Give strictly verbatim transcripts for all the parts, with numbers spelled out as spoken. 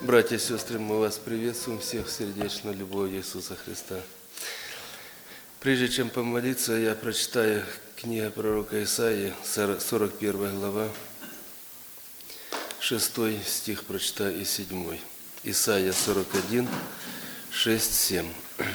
Братья и сестры, мы вас приветствуем всех сердечно любовью Иисуса Христа. Прежде чем помолиться, я прочитаю книгу пророка Исаии, сорок первая глава, шестой стих прочитаю и седьмой. Исаия сорок один, шесть, семь.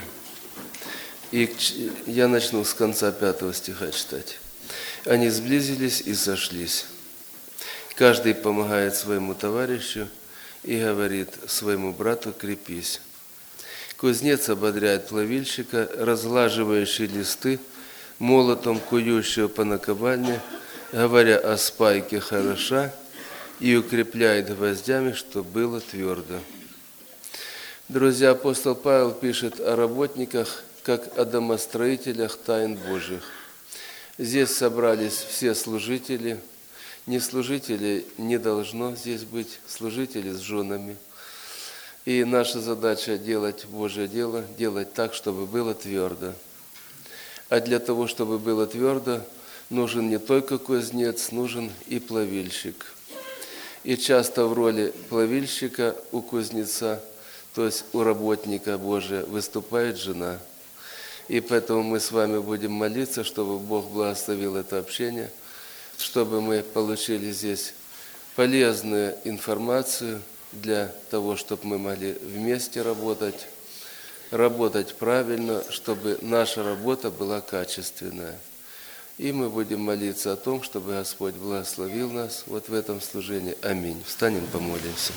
И я начну с конца пятого стиха читать. «Они сблизились и сошлись. Каждый помогает своему товарищу и говорит своему брату: крепись. Кузнец ободряет плавильщика, разглаживающий листы, молотом кующего по наковальне, говоря о спайке хороша, и укрепляет гвоздями, что было твердо». Друзья, апостол Павел пишет о работниках, как о домостроителях тайн Божьих. Здесь собрались все служители. Не служителей не должно здесь быть, служители с женами. И наша задача делать Божье дело, делать так, чтобы было твердо. А для того, чтобы было твердо, нужен не только кузнец, нужен и плавильщик. И часто в роли плавильщика у кузнеца, то есть у работника Божия, выступает жена. И поэтому мы с вами будем молиться, чтобы Бог благословил это общение, чтобы мы получили здесь полезную информацию для того, чтобы мы могли вместе работать, работать правильно, чтобы наша работа была качественная. И мы будем молиться о том, чтобы Господь благословил нас вот в этом служении. Аминь. Встанем, помолимся.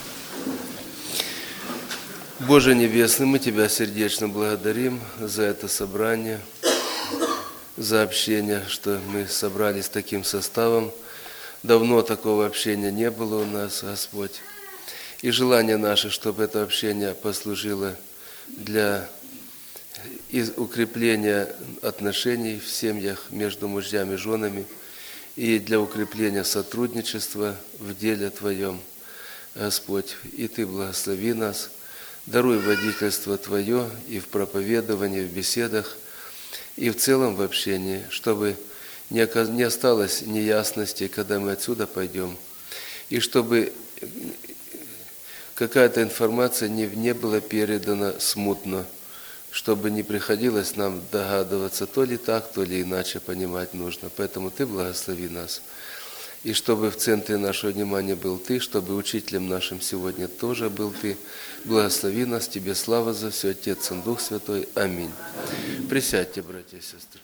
Боже Небесный, мы Тебя сердечно благодарим за это собрание, за общение, что мы собрались таким составом. Давно такого общения не было у нас, Господь. И желание наше, чтобы это общение послужило для укрепления отношений в семьях между мужьями и женами и для укрепления сотрудничества в деле Твоем, Господь. И Ты благослови нас, даруй водительство Твое и в проповедовании, в беседах, и в целом в общении, чтобы не осталось неясности, когда мы отсюда пойдем, и чтобы какая-то информация не, не была передана смутно, чтобы не приходилось нам догадываться, то ли так, то ли иначе понимать нужно. Поэтому Ты благослови нас. И чтобы в центре нашего внимания был Ты, чтобы учителем нашим сегодня тоже был Ты. Благослови нас, Тебе слава за все, Отец и Дух Святой. Аминь. Присядьте, братья и сестры.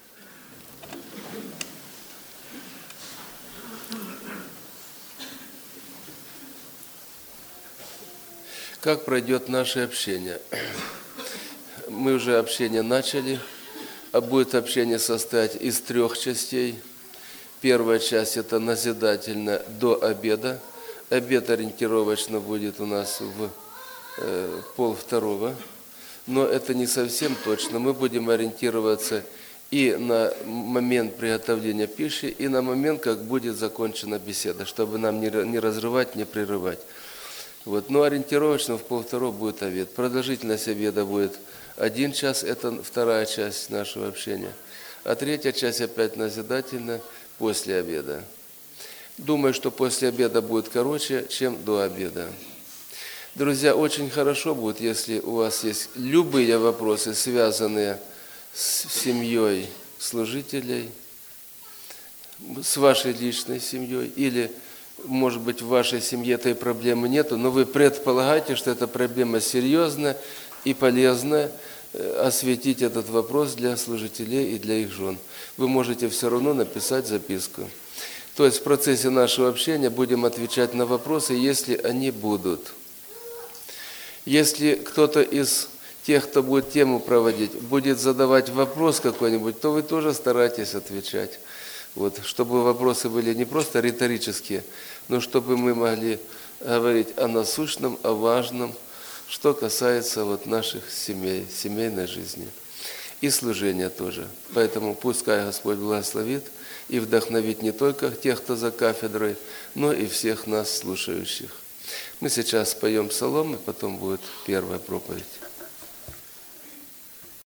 Как пройдет наше общение? Мы уже общение начали, а будет общение состоять из трех частей. Первая часть – это назидательно до обеда. Обед ориентировочно будет у нас в э, пол второго. Но это не совсем точно. Мы будем ориентироваться и на момент приготовления пищи, и на момент, как будет закончена беседа, чтобы нам не, не разрывать, не прерывать. Вот. Но ориентировочно в пол второго будет обед. Продолжительность обеда будет один час, это вторая часть нашего общения. А третья часть опять назидательно после обеда. Думаю, что после обеда будет короче, чем до обеда. Друзья, очень хорошо будет, если у вас есть любые вопросы, связанные с семьей служителей, с вашей личной семьей, или, может быть, в вашей семье этой проблемы нету, но вы предполагаете, что эта проблема серьезная и полезная, осветить этот вопрос для служителей и для их жен. Вы можете все равно написать записку. То есть в процессе нашего общения будем отвечать на вопросы, если они будут. Если кто-то из тех, кто будет тему проводить, будет задавать вопрос какой-нибудь, то вы тоже старайтесь отвечать. Вот, чтобы вопросы были не просто риторические, но чтобы мы могли говорить о насущном, о важном, что касается вот наших семей, семейной жизни и служения тоже. Поэтому пускай Господь благословит и вдохновит не только тех, кто за кафедрой, но и всех нас слушающих. Мы сейчас споем псалом, и потом будет первая проповедь.